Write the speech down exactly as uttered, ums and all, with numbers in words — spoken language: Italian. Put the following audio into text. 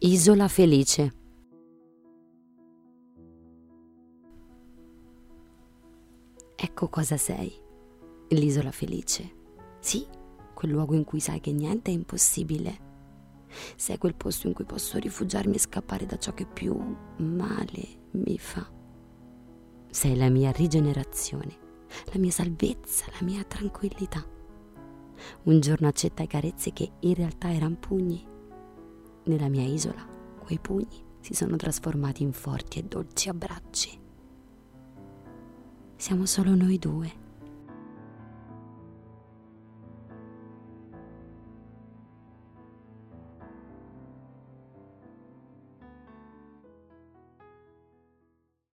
Isola felice. Ecco cosa sei, l'isola felice. Sì, quel luogo in cui sai che niente è impossibile. Sei quel posto in cui posso rifugiarmi e scappare da ciò che più male mi fa. Sei la mia rigenerazione, la mia salvezza, la mia tranquillità. Un giorno accettai carezze che in realtà erano pugni. Nella mia isola, quei pugni si sono trasformati in forti e dolci abbracci. Siamo solo noi due.